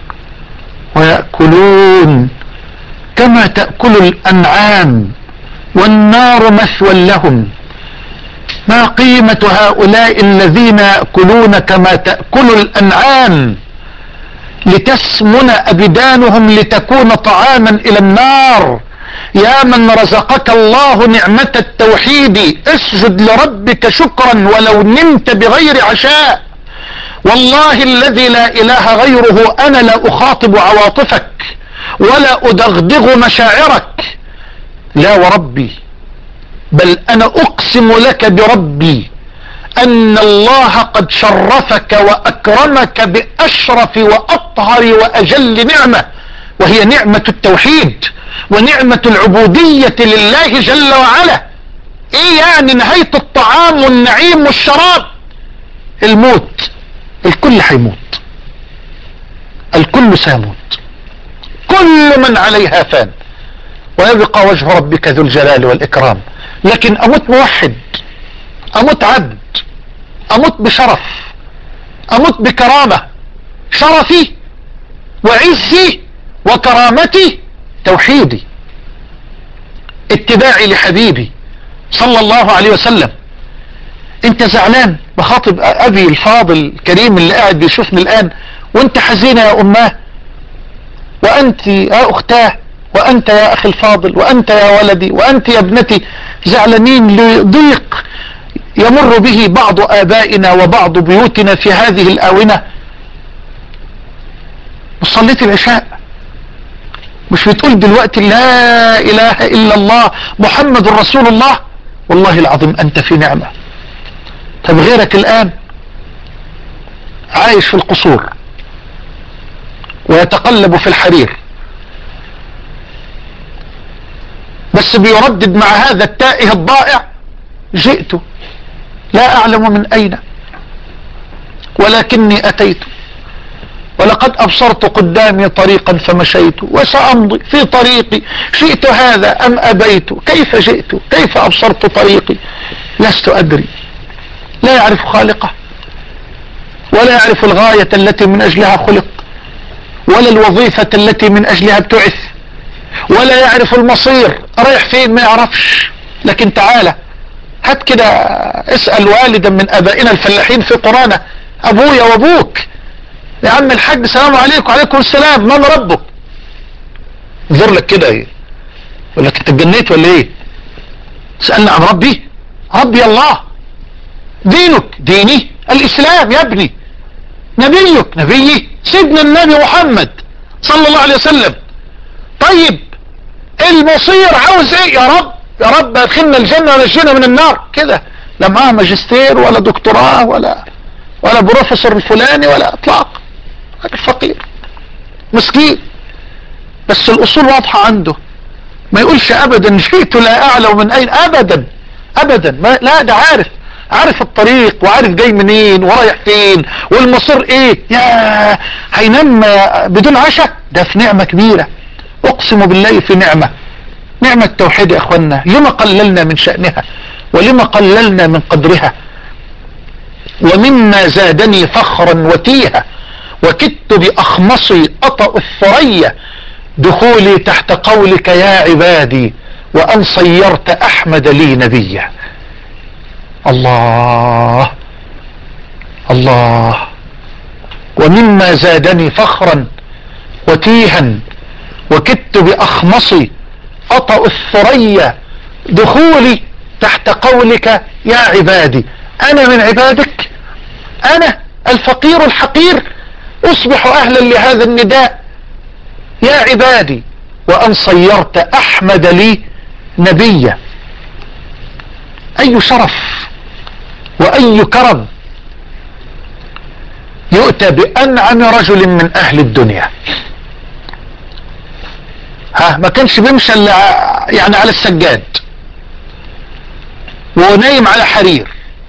ويأكلون كما تأكل الأنعام والنار مثوى لهم. ما قيمة هؤلاء الذين يأكلون كما تأكل الأنعام لتسمن أبدانهم لتكون طعاما إلى النار؟ يا من رزقك الله نعمة التوحيد اسجد لربك شكرا ولو نمت بغير عشاء. والله الذي لا اله غيره انا لا اخاطب عواطفك ولا ادغدغ مشاعرك، لا وربي، بل انا اقسم لك بربي ان الله قد شرفك واكرمك باشرف واطهر واجل نعمة، وهي نعمة التوحيد ونعمة العبودية لله جل وعلا. ايه يعني نهاية الطعام والنعيم والشراب؟ الموت. الكل هيموت، الكل سيموت، كل من عليها فان ويبقى وجه ربك ذو الجلال والإكرام. لكن أموت موحد، أموت عبد، أموت بشرف، أموت بكرامة. شرفي وعزي وكرامتي توحيدي، اتباعي لحبيبي صلى الله عليه وسلم. انت زعلان؟ بخاطب ابي الفاضل الكريم اللي قاعد بيشوفني الان، وانت حزينة يا اماه، وانت يا اختاه، وانت يا اخي الفاضل، وانت يا ولدي، وانت يا ابنتي، زعلانين لضيق يمر به بعض ابائنا وبعض بيوتنا في هذه الاونة. وصليت العشاء مش بتقول دلوقتي لا اله الا الله محمد رسول الله؟ والله العظيم انت في نعمة. طب غيرك الان عايش في القصور ويتقلب في الحرير، بس بيردد مع هذا التائه الضائع: جئت لا اعلم من اين ولكني اتيت، ولقد ابصرت قدامي طريقا فمشيت وسامضي في طريقي، شئت هذا ام ابيت، كيف جئت، كيف ابصرت طريقي، لست ادري. لا يعرف خالقه، ولا يعرف الغاية التي من اجلها خلق، ولا الوظيفة التي من اجلها ابتعث، ولا يعرف المصير رايح فين، ما يعرفش. لكن تعالى هات كده اسأل والدا من ابائنا الفلاحين في قرانا: ابويا وابوك يا عم الحاج السلام عليكم. وعليكم السلام، من ربك؟ ينظر لك كده ايه، يقول لك انت اتجنيت ولا ايه؟ سألنا عن ربي، ربي الله. دينك، ديني الاسلام يا ابني. نبيك، نبيي سيدنا النبي محمد صلى الله عليه وسلم. طيب المصير عاوز ايه؟ يا رب يا رب ادخلنا الجنة ونجينا من النار. كده لا معاه ماجستير ولا دكتوراه ولا ولا بروفيسور الفلاني ولا اطلاق، فقير مسكين، بس الاصول واضحة عنده. ما يقولش ابدا جئت لا اعلم من اين، ابدا ابدا ما لا، ده عارف عارف الطريق وعارف جاي منين ورايح فين والمصير ايه. يا هينام بدون عشاء؟ ده في نعمة كبيرة، اقسم بالله في نعمة، نعمة التوحيد يا اخوانا. لما قللنا من شأنها ولما قللنا من قدرها؟ ومما زادني فخرا وتيها وكدت بأخمصي أطأ الثريا دخولي تحت قولك يا عبادي وأن صيرت أحمد لي نبيا. الله الله. ومما زادني فخرا وتيها وكدت بأخمصي أطأ الثريا دخولي تحت قولك يا عبادي. أنا من عبادك؟ أنا الفقير الحقير أصبح أهلا لهذا النداء: يا عبادي، وأن صيرت أحمد لي نبيا. أي شرف وأي كرم يؤتى بأنعم رجل من أهل الدنيا. ها ما كانش بيمشي يعني على السجاد ونايم على حرير،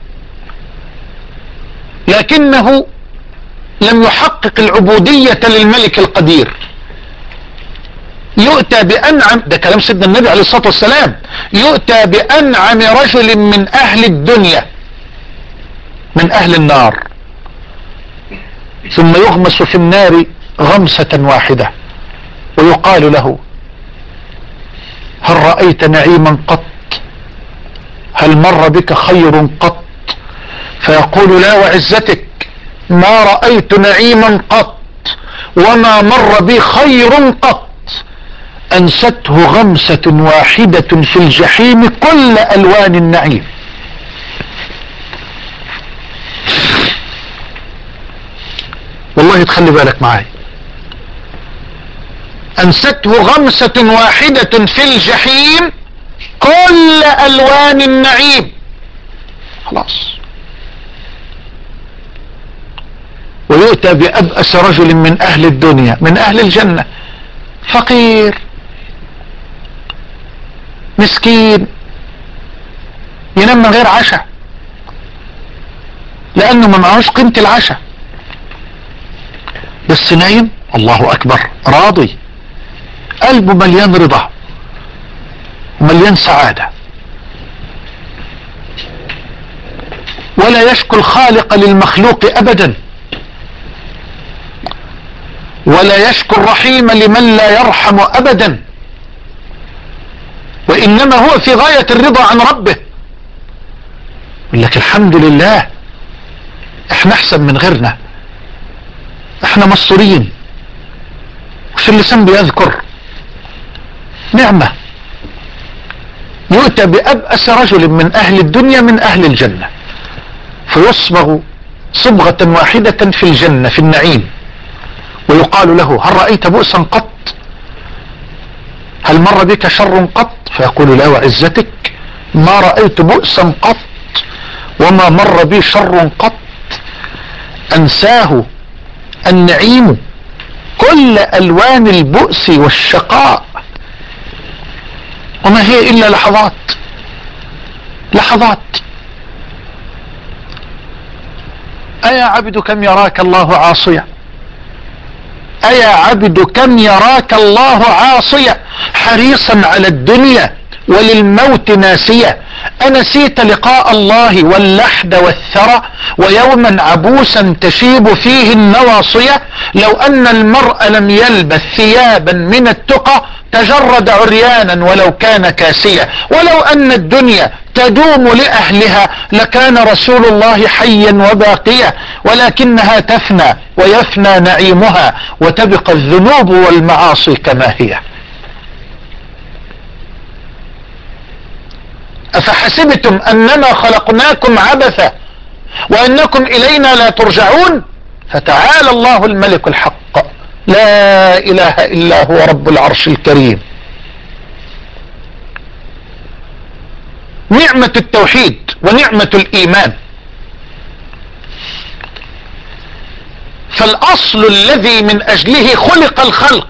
لكنه لم يحقق العبودية للملك القدير. يؤتى بأنعم، ده كلام سيدنا النبي عليه الصلاة والسلام، يؤتى بأنعم رجل من أهل الدنيا من أهل النار، ثم يغمس في النار غمسة واحدة ويقال له: هل رأيت نعيما قط؟ هل مر بك خير قط؟ فيقول: لا وعزتك ما رأيت نعيما قط وما مر بي خير قط. أنسته غمسة واحدة في الجحيم كل ألوان النعيم. والله تخلي بالك معاي، أنسته غمسة واحدة في الجحيم كل ألوان النعيم. خلاص. ويؤتى بأبأس رجل من أهل الدنيا من أهل الجنة، فقير مسكين ينام من غير عشاء لأنه ما معهوش قيمة العشاء، بس نايم الله أكبر راضي، قلبه مليان رضا مليان سعادة، ولا يشكو الخالق للمخلوق أبدا، ولا يشكو الرحيم لمن لا يرحم أبدا، وإنما هو في غاية الرضا عن ربه. يقول لك الحمد لله احنا احسن من غيرنا، احنا مستورين، وفي اللسان بيذكر نعمة. يؤتى بأبأس رجل من أهل الدنيا من أهل الجنة، فيصبغ صبغة واحدة في الجنة في النعيم، ويقال له: هل رأيت بؤسا قط؟ هل مر بك شر قط؟ فيقول: لا وعزتك ما رأيت بؤسا قط وما مر بي شر قط. أنساه النعيم كل ألوان البؤس والشقاء، وما هي إلا لحظات لحظات. أيا عبد كم يراك الله عاصيا، أيا عبد كم يراك الله عاصيا، حريصا على الدنيا وللموت ناسيا، أنسيت لقاء الله واللحد والثرى ويوما عبوسا تشيب فيه النواصية. لو أن المرء لم يلبث ثيابا من التقى تجرد عريانا ولو كان كاسيا، ولو أن الدنيا تدوم لأهلها لكان رسول الله حيا وباقيا، ولكنها تفنى ويفنى نعيمها وتبقى الذنوب والمعاصي كما هي. أفحسبتم أنما خلقناكم عبثا وأنكم إلينا لا ترجعون، فتعالى الله الملك الحق لا إله إلا هو رب العرش الكريم. نعمة التوحيد ونعمة الإيمان، فالأصل الذي من أجله خلق الخلق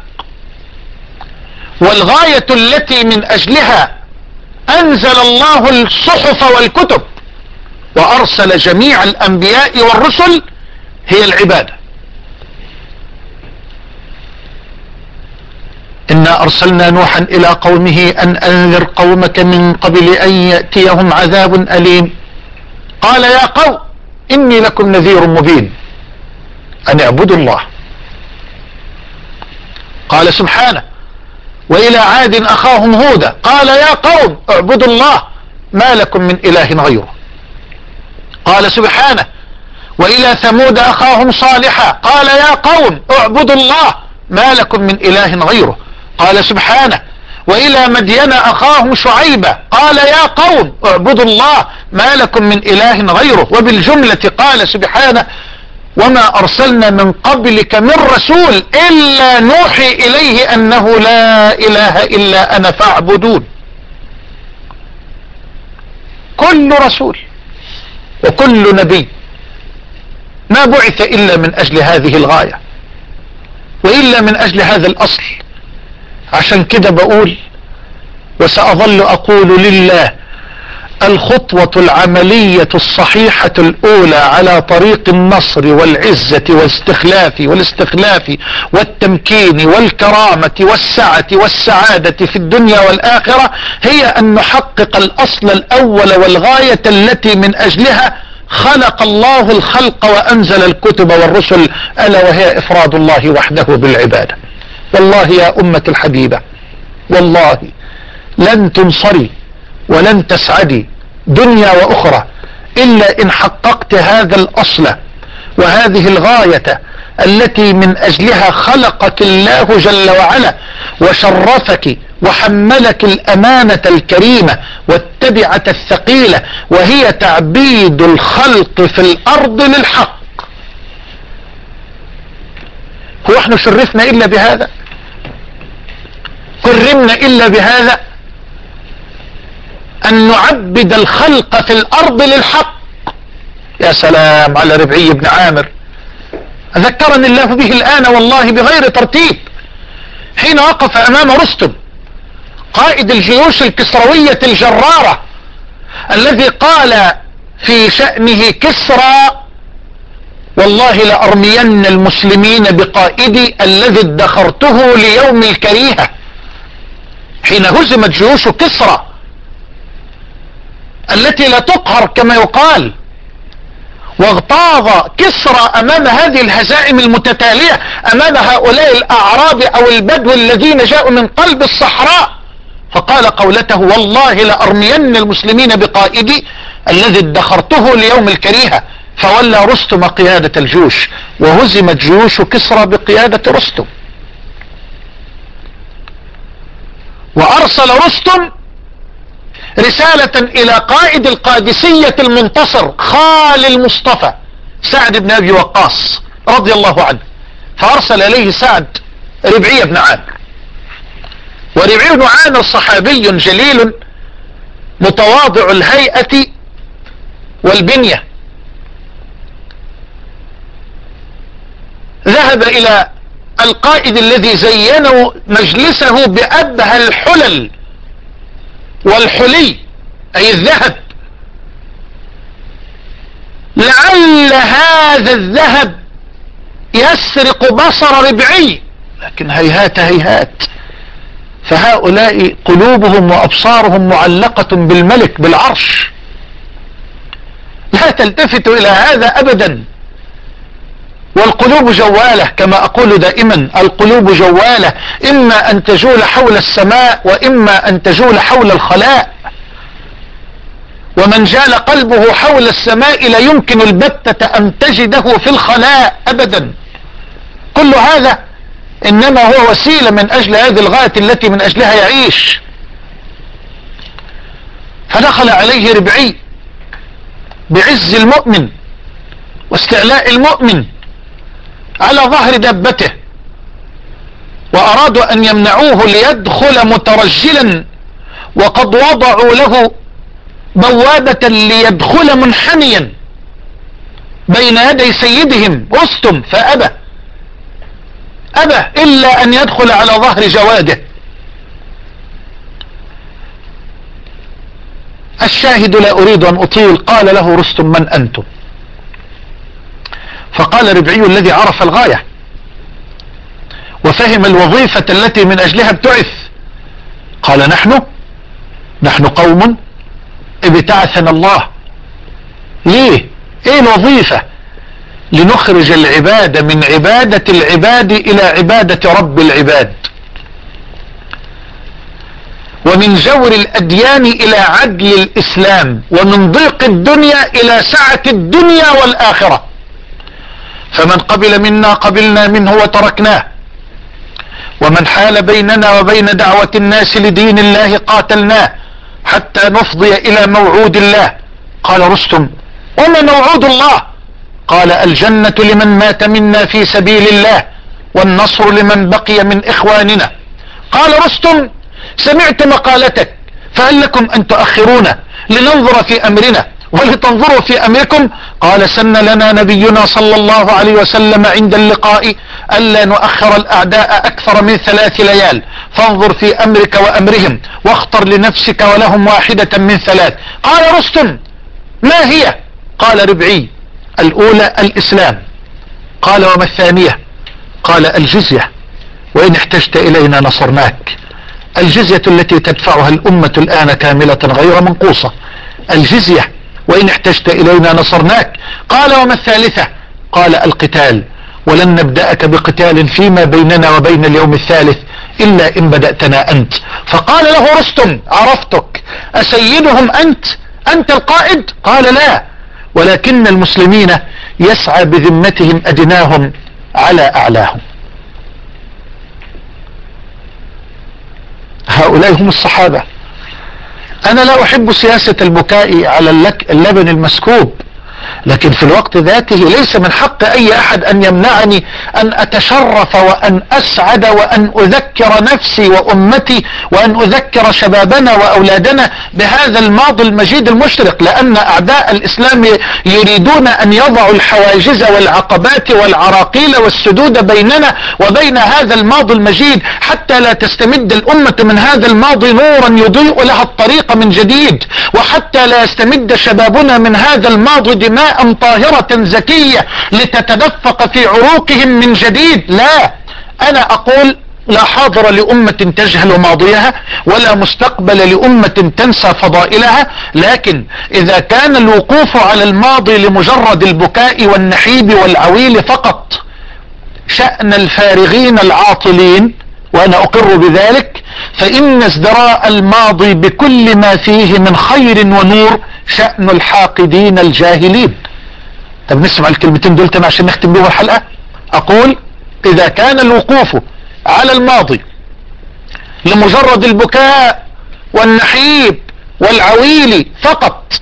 والغاية التي من أجلها أنزل الله الصحف والكتب وأرسل جميع الأنبياء والرسل هي العبادة. إنا أرسلنا نوحا إلى قومه أن أنذر قومك من قبل أن يأتيهم عذاب أليم، قال يا قوم إني لكم نذير مبين أن اعبدوا الله. قال سبحانه وإلى عاد أخاهم هودا قال يا قوم اعبدوا الله ما لكم من إله غيره. قال سبحانه وإلى ثمود أخاهم صالحا قال يا قوم اعبدوا الله ما لكم من إله غيره. قال سبحانه وإلى مدين أخاهم شعيبا قال يا قوم اعبدوا الله ما لكم من إله غيره. وبالجملة قال سبحانه وما أرسلنا من قبلك من رسول إلا نوحي إليه أنه لا إله إلا أنا فاعبدون. كل رسول وكل نبي ما بعث إلا من أجل هذه الغاية وإلا من أجل هذا الأصل. عشان كده بقول وسأظل أقول لله الخطوة العملية الصحيحة الأولى على طريق النصر والعزة والاستخلاف والاستخلاف والتمكين والكرامة والسعة والسعادة في الدنيا والآخرة هي أن نحقق الأصل الأول والغاية التي من أجلها خلق الله الخلق وأنزل الكتب والرسل، ألا وهي إفراد الله وحده بالعبادة. والله يا أمة الحبيبة والله لن تنصري ولن تسعدي دنيا وأخرى إلا إن حققت هذا الأصل وهذه الغاية التي من أجلها خلقك الله جل وعلا وشرفك وحملك الأمانة الكريمة والتبعة الثقيلة، وهي تعبيد الخلق في الأرض للحق. هو احنا شرفنا إلا بهذا؟ كرمنا إلا بهذا؟ أن نعبد الخلق في الأرض للحق. يا سلام على ربعي بن عامر، ذكرني الله به الآن والله بغير ترتيب، حين وقف أمام رستم قائد الجيوش الكسروية الجرارة الذي قال في شأنه كسرى والله لأرمين المسلمين بقائدي الذي ادخرته ليوم الكريهة. حين هزمت جيوش كسرى التي لا تقهر كما يقال، واغتاظ كسرى امام هذه الهزائم المتتالية، امام هؤلاء الاعراب او البدو الذين جاءوا من قلب الصحراء، فقال قولته والله لأرمين المسلمين بقائدي الذي ادخرته ليوم الكريهة. فولى رستم قيادة الجيوش وهزمت جيوش كسرى بقيادة رستم. وارسل رستم رسالة الى قائد القادسية المنتصر خال المصطفى سعد بن ابي وقاص رضي الله عنه، فارسل اليه سعد ربعي بن عامر. وربعي بن عامر صحابي جليل متواضع الهيئة والبنية، ذهب الى القائد الذي زينوا مجلسه بأبهى الحلل والحلي أي الذهب، لعل هذا الذهب يسرق بصر ربعي، لكن هيهات هيهات، فهؤلاء قلوبهم وأبصارهم معلقة بالملك بالعرش، لا تلتفت إلى هذا أبدا. والقلوب جوالة كما أقول دائما، القلوب جوالة، إما أن تجول حول السماء وإما أن تجول حول الخلاء، ومن جال قلبه حول السماء لا يمكن البتة أن تجده في الخلاء أبدا. كل هذا إنما هو وسيلة من أجل هذه الغاية التي من أجلها يعيش. فدخل عليه ربعي بعز المؤمن واستعلاء المؤمن على ظهر دابته، وأرادوا أن يمنعوه ليدخل مترجلا، وقد وضعوا له بوابة ليدخل منحنيا بين يدي سيدهم رستم، فأبى أبى إلا أن يدخل على ظهر جواده. الشاهد لا أريد أن أطيل، قال له رستم من أنتم؟ فقال ربعي الذي عرف الغاية وفهم الوظيفة التي من أجلها ابتعث، قال نحن نحن قوم ابتعثنا الله. ليه؟ ايه الوظيفة؟ لنخرج العباد من عبادة العباد إلى عبادة رب العباد، ومن جور الأديان إلى عدل الإسلام، ومن ضيق الدنيا إلى سعة الدنيا والآخرة. فمن قبل منا قبلنا منه وتركناه، ومن حال بيننا وبين دعوة الناس لدين الله قاتلناه حتى نفضي إلى موعود الله. قال رستم وما موعود الله؟ قال الجنة لمن مات منا في سبيل الله والنصر لمن بقي من إخواننا. قال رستم سمعت مقالتك فهل لكم أن تؤخرونا لننظر في أمرنا ولتنظروا في أمركم؟ قال سن لنا نبينا صلى الله عليه وسلم عند اللقاء ألا نؤخر الأعداء أكثر من ثلاث ليال، فانظر في أمرك وأمرهم واختر لنفسك ولهم واحدة من ثلاث. قال رستم ما هي؟ قال ربعي الأولى الإسلام. قال وما الثانية؟ قال الجزية وإن احتجت إلينا نصرناك. الجزية التي تدفعها الأمة الآن كاملة غير منقوصة، الجزية وإن احتجت إلينا نصرناك. قال وما الثالثة؟ قال القتال، ولن نبدأك بقتال فيما بيننا وبين اليوم الثالث إلا إن بدأتنا أنت. فقال له رستم عرفتك، أسيدهم أنت؟ أنت القائد؟ قال لا، ولكن المسلمين يسعى بذمتهم أدناهم على أعلاهم. هؤلاء هم الصحابة. أنا لا أحب سياسة البكاء على اللبن المسكوب، لكن في الوقت ذاته ليس من حق أي أحد أن يمنعني أن أتشرف وأن أسعد وأن أذكر نفسي وأمتي وأن أذكر شبابنا وأولادنا بهذا الماضي المجيد المشرق، لأن أعداء الإسلام يريدون أن يضعوا الحواجز والعقبات والعراقيل والسدود بيننا وبين هذا الماضي المجيد حتى لا تستمد الأمة من هذا الماضي نورا يضيء لها الطريق من جديد، وحتى لا يستمد شبابنا من هذا الماضي دماء طاهرة زكية لتتدفق في عروقهم من جديد. لا، أنا أقول لا حاضر لأمة تجهل ماضيها ولا مستقبل لأمة تنسى فضائلها، لكن إذا كان الوقوف على الماضي لمجرد البكاء والنحيب والعويل فقط شأن الفارغين العاطلين، وأنا أقر بذلك، فإن ازدراء الماضي بكل ما فيه من خير ونور شأن الحاقدين الجاهلين. طب نسمع الكلمتين دول تاني عشان نختم بهم الحلقة. أقول إذا كان الوقوف على الماضي لمجرد البكاء والنحيب والعويل فقط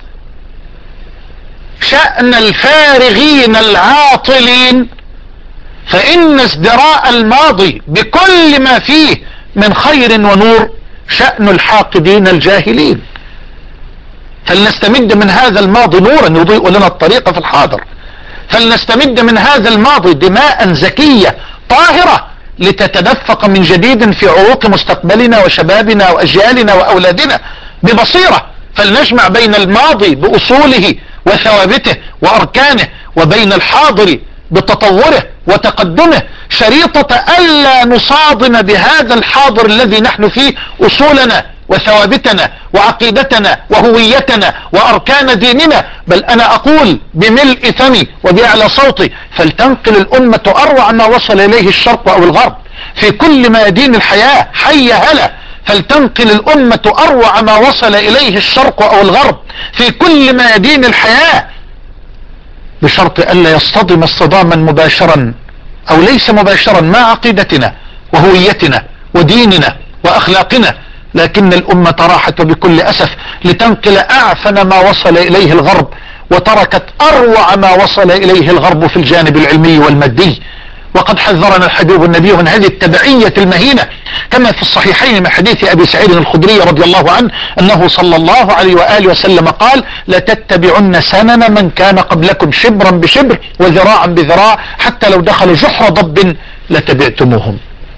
شأن الفارغين العاطلين، فإن ازدراء الماضي بكل ما فيه من خير ونور شأن الحاقدين الجاهلين. فلنستمد من هذا الماضي نورا يضيء لنا الطريق في الحاضر، فلنستمد من هذا الماضي دماء زكية طاهرة لتتدفق من جديد في عروق مستقبلنا وشبابنا وأجيالنا وأولادنا ببصيرة. فلنجمع بين الماضي بأصوله وثوابته وأركانه وبين الحاضر بتطوره وتقدمه، شريطة ألا نصادم بهذا الحاضر الذي نحن فيه أصولنا وثوابتنا وعقيدتنا وهويتنا وأركان ديننا. بل أنا أقول بملء فمي وبأعلى صوتي فلتنقل الأمة أروع ما وصل إليه الشرق أو الغرب في كل ميادين الحياة. حي هلا، فلتنقل الأمة أروع ما وصل إليه الشرق أو الغرب في كل ميادين الحياة، بشرط ألا يصطدم اصطداما مباشرا أو ليس مباشرا مع عقيدتنا وهويتنا وديننا وأخلاقنا. لكن الأمة راحت بكل أسف لتنقل أعفن ما وصل إليه الغرب وتركت أروع ما وصل إليه الغرب في الجانب العلمي والمادي. وقد حذرنا الحبيب النبي من هذه التبعية المهينة كما في الصحيحين من حديث أبي سعيد الخدري رضي الله عنه أنه صلى الله عليه وآله وسلم قال لتتبعن سنن من كان قبلكم شبرا بشبر وذراعا بذراع حتى لو دخلوا جحر ضب لتبعتموهم.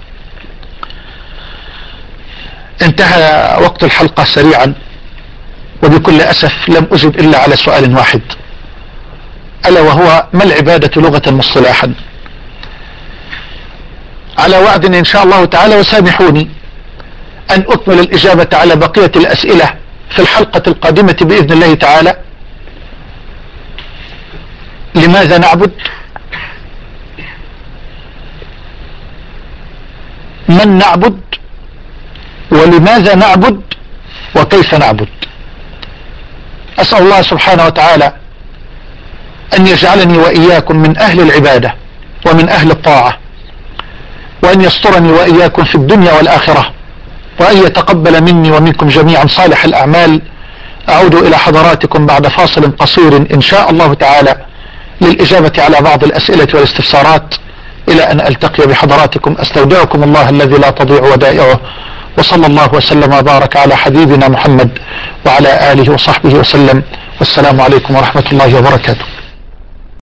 انتهى وقت الحلقة سريعا، وبكل أسف لم أجب إلا على سؤال واحد، ألا وهو ما العبادة لغة مصطلحا؟ على وعد إن شاء الله تعالى، وسامحوني أن أكمل الإجابة على بقية الأسئلة في الحلقة القادمة بإذن الله تعالى. لماذا نعبد؟ من نعبد؟ ولماذا نعبد؟ وكيف نعبد؟ أسأل الله سبحانه وتعالى أن يجعلني وإياكم من أهل العبادة ومن أهل الطاعة، وأن يسترني وإياكم في الدنيا والآخرة، وأن يتقبل مني ومنكم جميعا صالح الأعمال. أعود إلى حضراتكم بعد فاصل قصير إن شاء الله تعالى للإجابة على بعض الأسئلة والاستفسارات. إلى أن ألتقي بحضراتكم أستودعكم الله الذي لا تضيع ودائعه، وصلى الله وسلم وبارك على حبيبنا محمد وعلى آله وصحبه وسلم. والسلام عليكم ورحمة الله وبركاته.